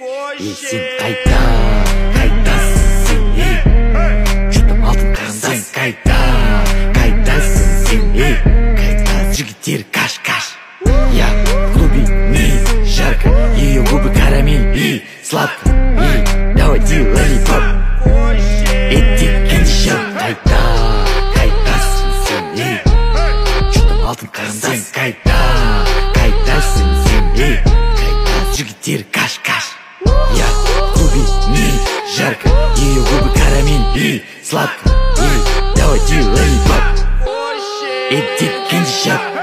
Ей, сен қайдасың сен, ей, жұтып алтын қарындас. Қайдасың сен, ей, қайда жігіттер каш-каш. Я в клубе не жарко, ее губы карамель и сладко, ей, давай делай лолипоп. Эти кеншап. Қайдасың сен, ей, жұтып алтын қарындас. Қайдасың сен, ей, қайда жігіттер каш-каш. Я в клубе не жарко, ее губы карамель и сладко, ей, давай делай лолипоп. Эти кеншап.